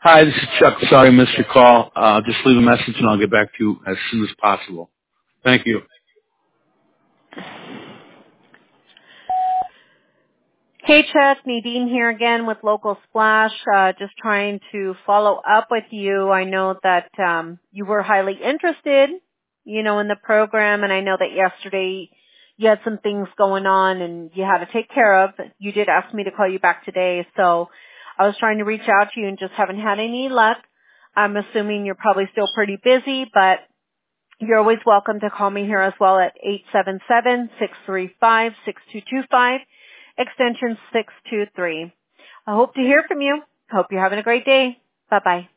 Hi, this is Chuck. Sorry I missed your call. Just leave a message and I'll get back to you as soon as possible. Thank you. Hey Chuck, Nadine here again with Local Splash. Just trying to follow up with you. I know that you were highly interested, in the program, and I know that yesterday you had some things going on and you had to take care of. You did ask me to call you back today, so I was trying to reach out to you and just haven't had any luck. I'm assuming you're probably still pretty busy, but you're always welcome to call me here as well at 877-635-6225, extension 623. I hope to hear from you. Hope you're having a great day. Bye-bye.